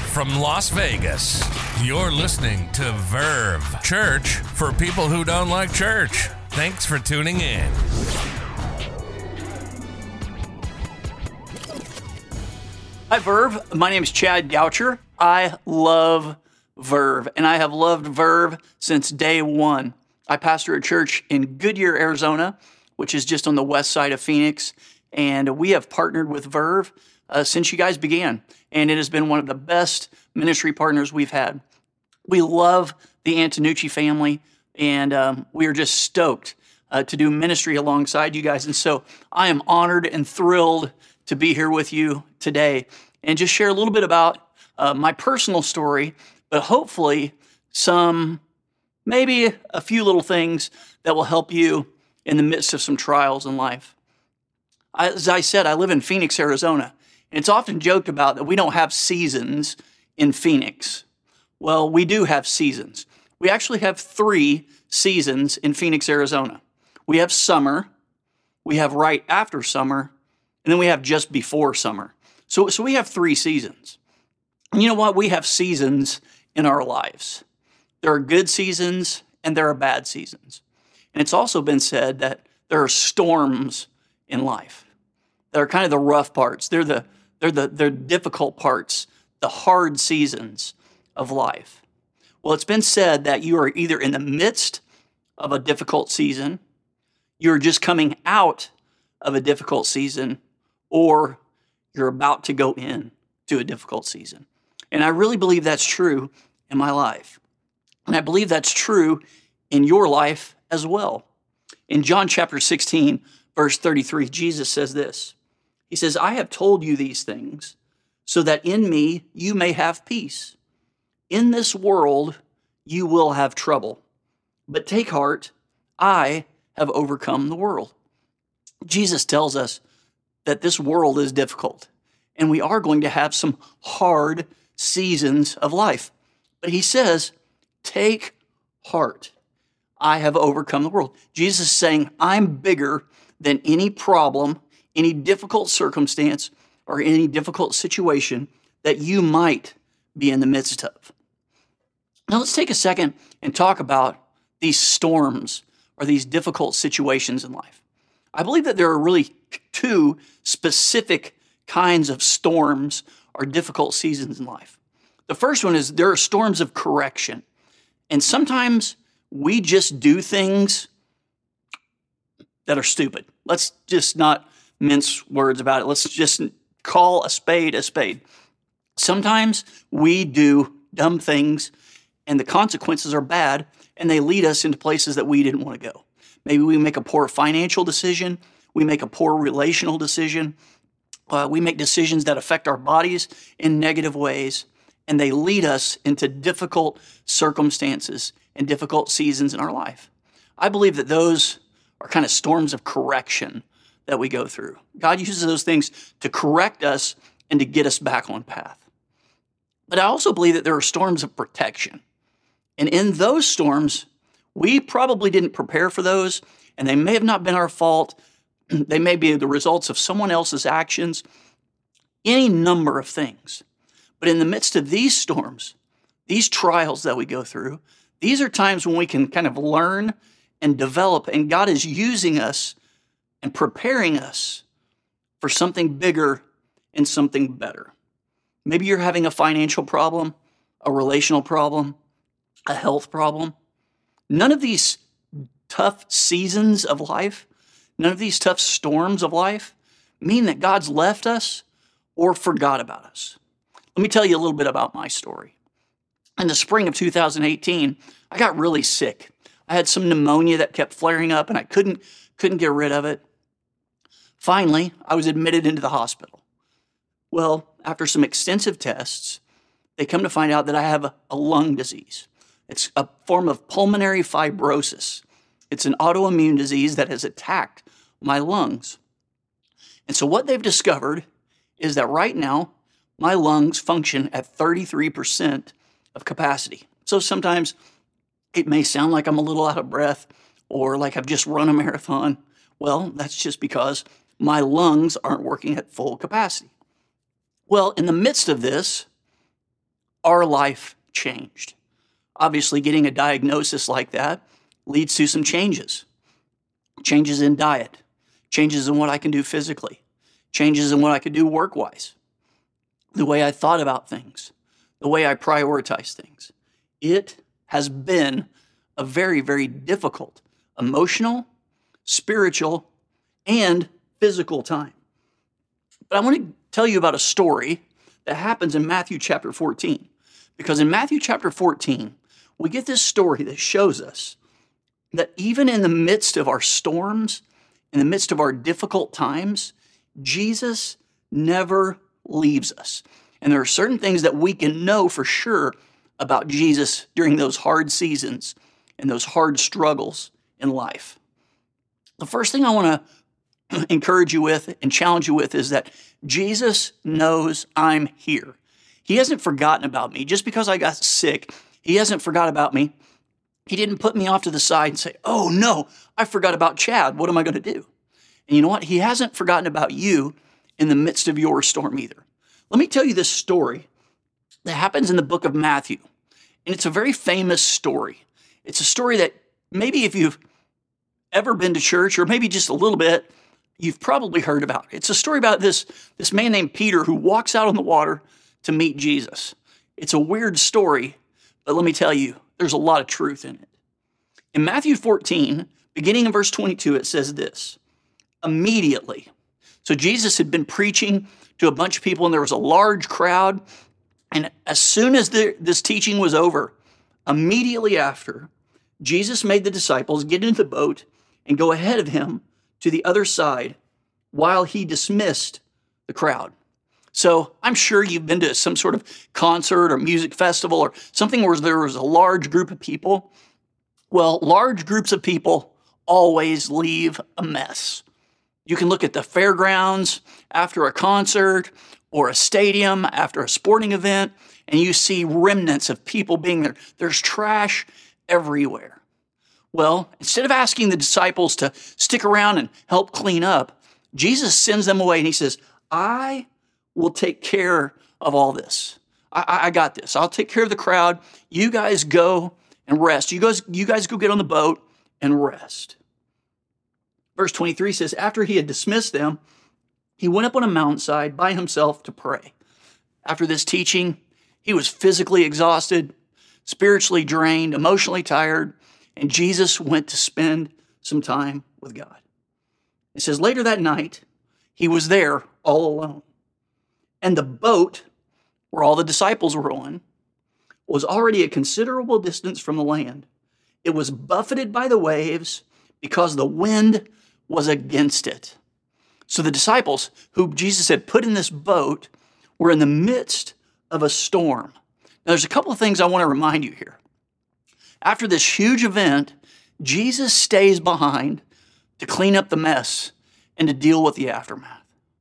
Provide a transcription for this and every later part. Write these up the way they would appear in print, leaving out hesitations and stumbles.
from Las Vegas, you're listening to Verve, church for people who don't like church. Thanks for tuning in. Hi, Verve. My name is Chad Goucher. I love Verve, and I have loved Verve since day one. I pastor a church in Goodyear, Arizona, which is just on the west side of Phoenix, and we have partnered with Verve since you guys began, and it has been one of the best ministry partners we've had. We love the Antonucci family, and we are just stoked to do ministry alongside you guys. And so I am honored and thrilled to be here with you today and just share a little bit about my personal story, but hopefully maybe a few little things that will help you in the midst of some trials in life. As I said, I live in Phoenix, Arizona, and it's often joked about that we don't have seasons in Phoenix. Well, we do have seasons. We actually have 3 seasons in Phoenix, Arizona. We have summer, we have right after summer, and then we have just before summer. So we have 3 seasons. And you know what? We have seasons in our lives. There are good seasons and there are bad seasons. And it's also been said that there are storms in life. They're kind of the rough parts. They're the difficult parts, the hard seasons of life. Well, it's been said that you are either in the midst of a difficult season, you're just coming out of a difficult season, or you're about to go in to a difficult season. And I really believe that's true in my life. And I believe that's true in your life as well. In John chapter 16, verse 33, Jesus says this. He says, I have told you these things so that in me you may have peace. In this world you will have trouble, but take heart, I have overcome the world. Jesus tells us that this world is difficult, and we are going to have some hard seasons of life. But he says, take heart, I have overcome the world. Jesus is saying, I'm bigger than any problem, any difficult circumstance, or any difficult situation that you might be in the midst of. Now let's take a second and talk about these storms or these difficult situations in life. I believe that there are really 2 specific kinds of storms or difficult seasons in life. The first one is there are storms of correction. And sometimes we just do things that are stupid. Let's just not mince words about it. Let's just call a spade a spade. Sometimes we do dumb things and the consequences are bad and they lead us into places that we didn't want to go. Maybe we make a poor financial decision. We make a poor relational decision. We make decisions that affect our bodies in negative ways, and they lead us into difficult circumstances and difficult seasons in our life. I believe that those are kind of storms of correction that we go through. God uses those things to correct us and to get us back on path. But I also believe that there are storms of protection. And in those storms, we probably didn't prepare for those, and they may have not been our fault. They may be the results of someone else's actions, any number of things. But in the midst of these storms, these trials that we go through, these are times when we can kind of learn and develop, and God is using us and preparing us for something bigger and something better. Maybe you're having a financial problem, a relational problem, a health problem. None of these tough seasons of life, none of these tough storms of life mean that God's left us or forgot about us. Let me tell you a little bit about my story. In the spring of 2018, I got really sick. I had some pneumonia that kept flaring up and I couldn't get rid of it. Finally, I was admitted into the hospital. Well, after some extensive tests, they come to find out that I have a lung disease. It's a form of pulmonary fibrosis. It's an autoimmune disease that has attacked my lungs. And so what they've discovered is that right now, my lungs function at 33% of capacity. So sometimes it may sound like I'm a little out of breath or like I've just run a marathon. Well, that's just because my lungs aren't working at full capacity. Well, in the midst of this, our life changed. Obviously, getting a diagnosis like that leads to some changes. Changes in diet, changes in what I can do physically, changes in what I could do work-wise, the way I thought about things, the way I prioritize things. It has been a very, very difficult emotional, spiritual, and physical time. But I want to tell you about a story that happens in Matthew chapter 14. Because in Matthew chapter 14, we get this story that shows us that even in the midst of our storms, in the midst of our difficult times, Jesus never leaves us. And there are certain things that we can know for sure about Jesus during those hard seasons and those hard struggles in life. The first thing I want to encourage you with and challenge you with is that Jesus knows I'm here. He hasn't forgotten about me. Just because I got sick, he hasn't forgot about me. He didn't put me off to the side and say, oh no, I forgot about Chad. What am I going to do? And you know what? He hasn't forgotten about you in the midst of your storm either. Let me tell you this story that happens in the book of Matthew. And it's a very famous story. It's a story that maybe if you've ever been to church, or maybe just a little bit, you've probably heard about. It's a story about this man named Peter who walks out on the water to meet Jesus. It's a weird story, but let me tell you, there's a lot of truth in it. In Matthew 14, beginning in verse 22, it says this, immediately. So Jesus had been preaching to a bunch of people, and there was a large crowd. And as soon as this teaching was over, immediately after, Jesus made the disciples get into the boat and go ahead of him to the other side while he dismissed the crowd. So I'm sure you've been to some sort of concert or music festival or something where there was a large group of people. Well, large groups of people always leave a mess. You can look at the fairgrounds after a concert or a stadium after a sporting event, and you see remnants of people being there. There's trash everywhere. Well, instead of asking the disciples to stick around and help clean up, Jesus sends them away and he says, I will take care of all this. I got this. I'll take care of the crowd. You guys go and rest. You guys go get on the boat and rest. Verse 23 says, after he had dismissed them, he went up on a mountainside by himself to pray. After this teaching, he was physically exhausted, spiritually drained, emotionally tired, and Jesus went to spend some time with God. It says, later that night, he was there all alone. And the boat where all the disciples were on was already a considerable distance from the land. It was buffeted by the waves because the wind was against it. So the disciples who Jesus had put in this boat were in the midst of a storm. Now, there's a couple of things I want to remind you here. After this huge event, Jesus stays behind to clean up the mess and to deal with the aftermath.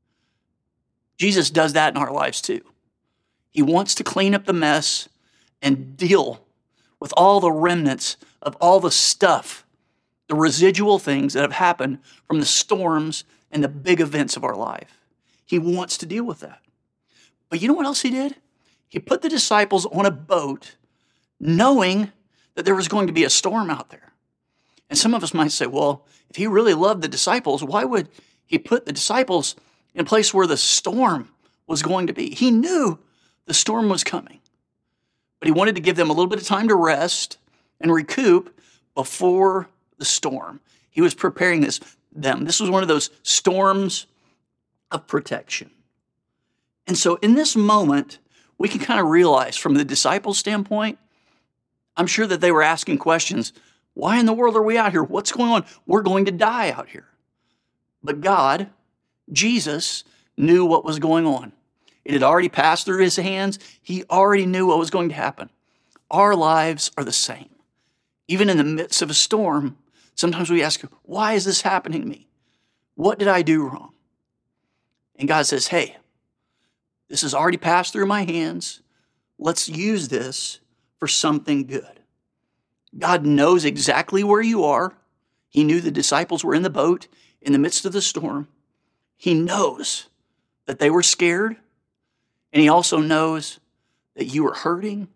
Jesus does that in our lives too. He wants to clean up the mess and deal with all the remnants of all the stuff, the residual things that have happened from the storms and the big events of our life. He wants to deal with that. But you know what else he did? He put the disciples on a boat knowing that there was going to be a storm out there. And some of us might say, well, if he really loved the disciples, why would he put the disciples in a place where the storm was going to be? He knew the storm was coming, but he wanted to give them a little bit of time to rest and recoup before the storm. He was preparing them. This was one of those storms of protection. And so in this moment, we can kind of realize from the disciples' standpoint, I'm sure that they were asking questions. Why in the world are we out here? What's going on? We're going to die out here. But God, Jesus, knew what was going on. It had already passed through his hands. He already knew what was going to happen. Our lives are the same. Even in the midst of a storm, sometimes we ask, why is this happening to me? What did I do wrong? And God says, hey, this has already passed through my hands. Let's use this for something good. God knows exactly where you are. He knew the disciples were in the boat in the midst of the storm. He knows that they were scared, and he also knows that you are hurting,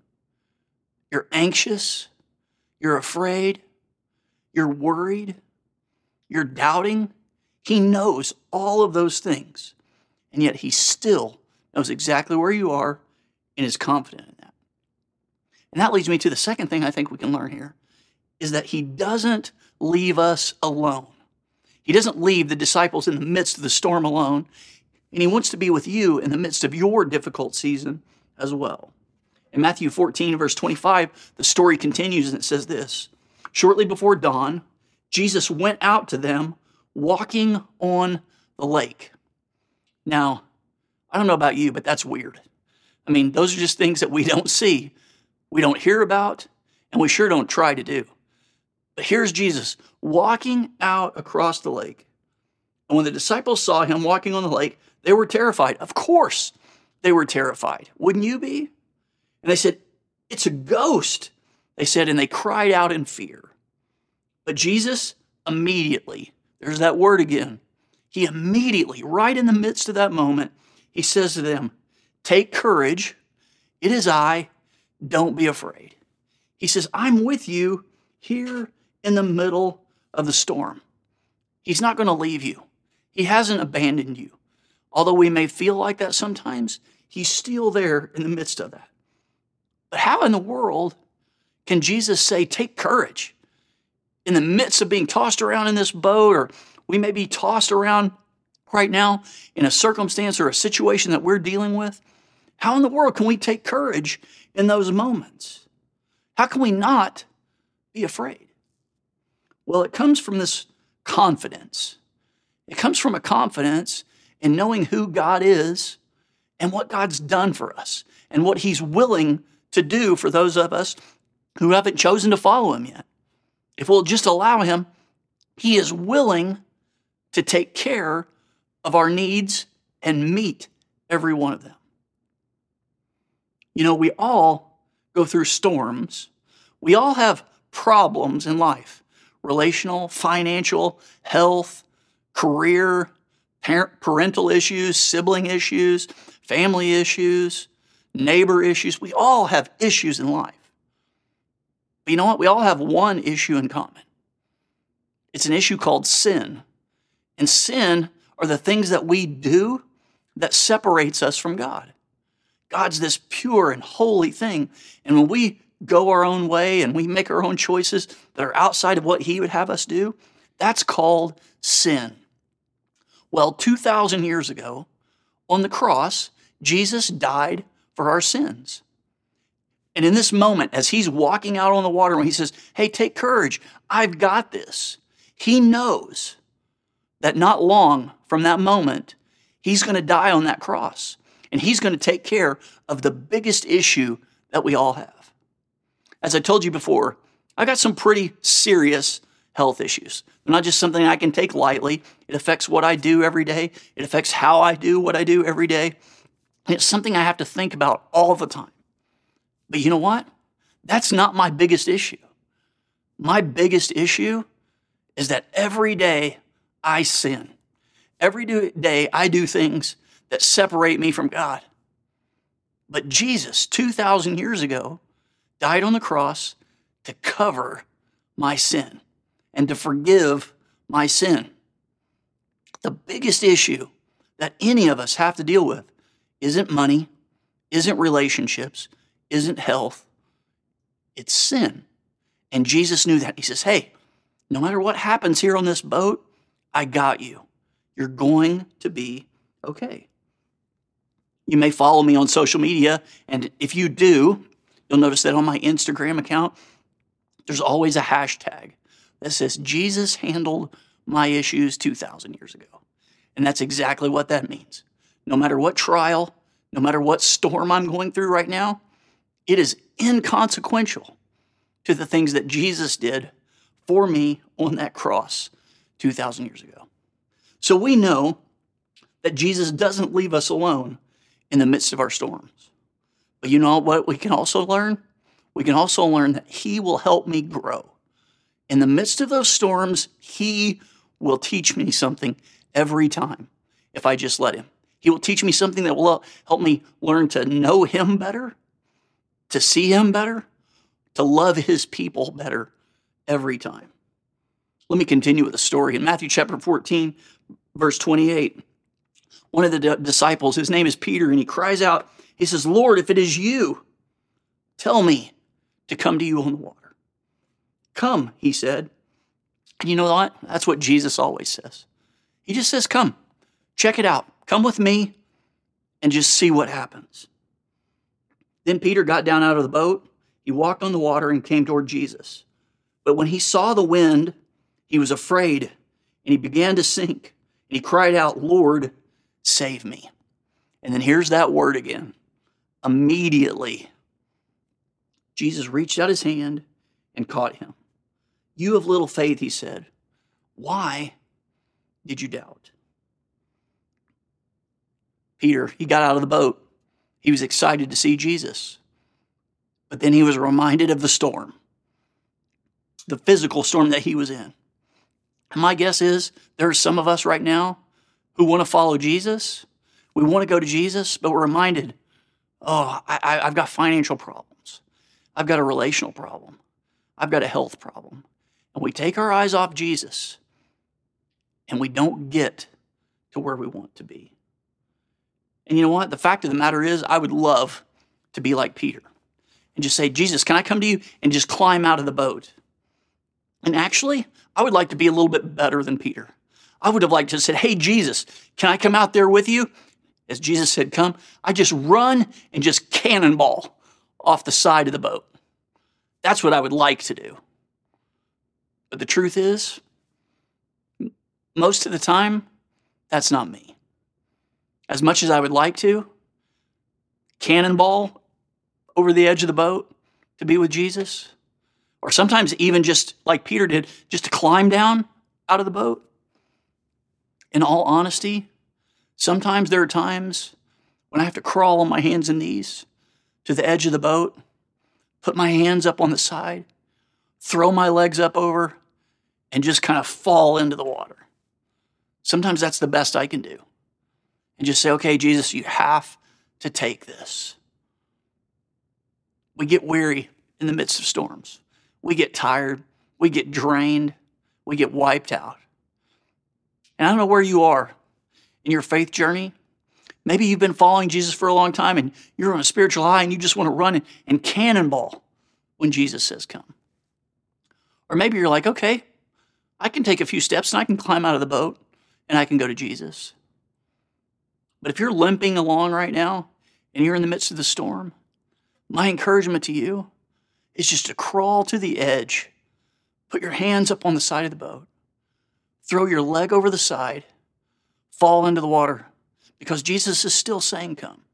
you're anxious, you're afraid, you're worried, you're doubting. He knows all of those things, and yet he still knows exactly where you are and is confident in that. And that leads me to the second thing I think we can learn here, is that he doesn't leave us alone. He doesn't leave the disciples in the midst of the storm alone, and he wants to be with you in the midst of your difficult season as well. In Matthew 14, verse 25, the story continues and it says this: shortly before dawn, Jesus went out to them walking on the lake. Now, I don't know about you, but that's weird. I mean, those are just things that we don't see, we don't hear about, and we sure don't try to do. But here's Jesus walking out across the lake. And when the disciples saw him walking on the lake, they were terrified. Of course, they were terrified. Wouldn't you be? And they said, "It's a ghost," they said, and they cried out in fear. But Jesus immediately, there's that word again, he immediately, right in the midst of that moment, he says to them, "Take courage. It is I. Don't be afraid." He says, "I'm with you here in the middle of the storm." He's not going to leave you. He hasn't abandoned you. Although we may feel like that sometimes, he's still there in the midst of that. But how in the world can Jesus say, "Take courage"? In the midst of being tossed around in this boat, or we may be tossed around right now in a circumstance or a situation that we're dealing with, how in the world can we take courage in those moments? How can we not be afraid? Well, it comes from this confidence. It comes from a confidence in knowing who God is and what God's done for us and what he's willing to do for those of us who haven't chosen to follow him yet. If we'll just allow him, he is willing to take care of our needs and meet every one of them. You know, we all go through storms. We all have problems in life: relational, financial, health, career, parental issues, sibling issues, family issues, neighbor issues. We all have issues in life. But you know what? We all have one issue in common. It's an issue called sin. And sin are the things that we do that separates us from God. God's this pure and holy thing. And when we go our own way and we make our own choices that are outside of what he would have us do, that's called sin. Well, 2,000 years ago, on the cross, Jesus died for our sins. And in this moment, as he's walking out on the water, when he says, "Hey, take courage, I've got this," he knows that not long from that moment, he's going to die on that cross. And he's going to take care of the biggest issue that we all have. As I told you before, I got some pretty serious health issues. They're not just something I can take lightly. It affects what I do every day. It affects how I do what I do every day. And it's something I have to think about all the time. But you know what? That's not my biggest issue. My biggest issue is that every day I sin. Every day I do things that separate me from God. But Jesus, 2,000 years ago, died on the cross to cover my sin and to forgive my sin. The biggest issue that any of us have to deal with isn't money, isn't relationships, isn't health. It's sin. And Jesus knew that. He says, "Hey, no matter what happens here on this boat, I got you. You're going to be okay." You may follow me on social media, and if you do, you'll notice that on my Instagram account, there's always a hashtag that says, "Jesus handled my issues 2,000 years ago." And that's exactly what that means. No matter what trial, no matter what storm I'm going through right now, it is inconsequential to the things that Jesus did for me on that cross 2,000 years ago. So we know that Jesus doesn't leave us alone in the midst of our storms. But you know what we can also learn? We can also learn that he will help me grow. In the midst of those storms, he will teach me something every time if I just let him. He will teach me something that will help me learn to know him better. to see him better, to love his people better every time. Let me continue with the story. In Matthew chapter 14, verse 28, one of the disciples, his name is Peter, and he cries out, he says, Lord, if it is you, tell me to come to you on the water. Come, he said. And you know what? That's what Jesus always says. He just says, come, check it out. Come with me and just see what happens. Then Peter got down out of the boat. He walked on the water and came toward Jesus. But when he saw the wind, he was afraid and he began to sink. And he cried out, Lord, save me. And then here's that word again. Immediately, Jesus reached out his hand and caught him. You of little faith, he said, why did you doubt? Peter, he got out of the boat. He was excited to see Jesus. But then he was reminded of the storm, the physical storm that he was in. And my guess is there are some of us right now who want to follow Jesus. We want to go to Jesus, but we're reminded, I've got financial problems. I've got a relational problem. I've got a health problem. And we take our eyes off Jesus and we don't get to where we want to be. And you know what? The fact of the matter is, I would love to be like Peter and just say, Jesus, can I come to you and just climb out of the boat? And actually, I would like to be a little bit better than Peter. I would have liked to have said, hey, Jesus, can I come out there with you? As Jesus said, come, I just run and just cannonball off the side of the boat. That's what I would like to do. But the truth is, most of the time, that's not me. As much as I would like to, cannonball over the edge of the boat to be with Jesus, or sometimes even just like Peter did, just to climb down out of the boat. In all honesty, sometimes there are times when I have to crawl on my hands and knees to the edge of the boat, put my hands up on the side, throw my legs up over, and just kind of fall into the water. Sometimes that's the best I can do. And just say, okay, Jesus, you have to take this. We get weary in the midst of storms. We get tired. We get drained. We get wiped out. And I don't know where you are in your faith journey. Maybe you've been following Jesus for a long time and you're on a spiritual high and you just want to run and cannonball when Jesus says come. Or maybe you're like, okay, I can take a few steps and I can climb out of the boat and I can go to Jesus. But if you're limping along right now and you're in the midst of the storm, my encouragement to you is just to crawl to the edge, put your hands up on the side of the boat, throw your leg over the side, fall into the water, because Jesus is still saying, come.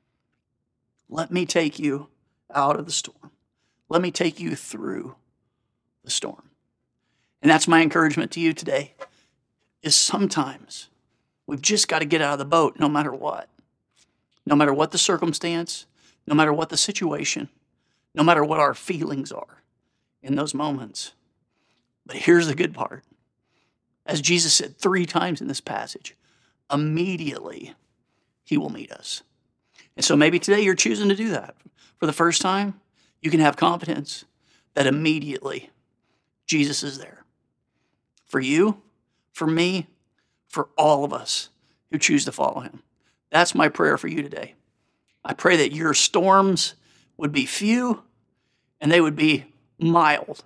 Let me take you out of the storm. Let me take you through the storm. And that's my encouragement to you today, is sometimes we've just got to get out of the boat no matter what. No matter what the circumstance, no matter what the situation, no matter what our feelings are in those moments. But here's the good part. As Jesus said 3 times in this passage, immediately he will meet us. And so maybe today you're choosing to do that. For the first time, you can have confidence that immediately Jesus is there. For you, for me, for all of us who choose to follow him. That's my prayer for you today. I pray that your storms would be few and they would be mild.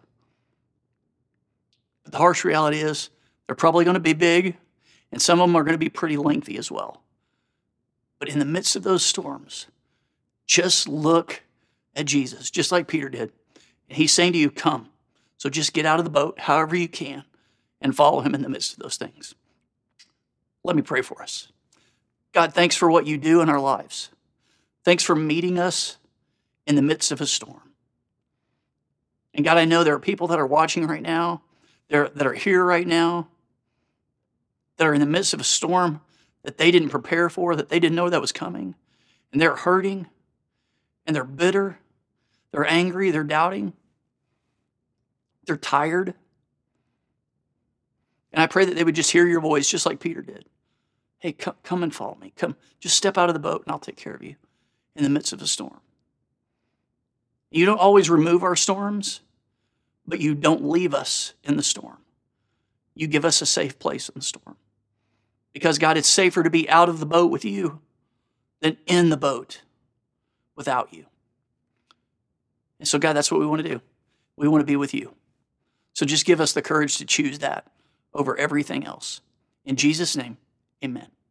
But the harsh reality is they're probably going to be big and some of them are going to be pretty lengthy as well. But in the midst of those storms, just look at Jesus, just like Peter did. And he's saying to you, come. So just get out of the boat however you can and follow him in the midst of those things. Let me pray for us. God, thanks for what you do in our lives. Thanks for meeting us in the midst of a storm. And God, I know there are people that are watching right now, that are here right now, that are in the midst of a storm that they didn't prepare for, that they didn't know that was coming. And they're hurting, and they're bitter, they're angry, they're doubting, they're tired. And I pray that they would just hear your voice just like Peter did. Hey, come and follow me. Come, just step out of the boat and I'll take care of you in the midst of a storm. You don't always remove our storms, but you don't leave us in the storm. You give us a safe place in the storm. Because, God, it's safer to be out of the boat with you than in the boat without you. And so, God, that's what we want to do. We want to be with you. So just give us the courage to choose that over everything else. In Jesus' name, amen.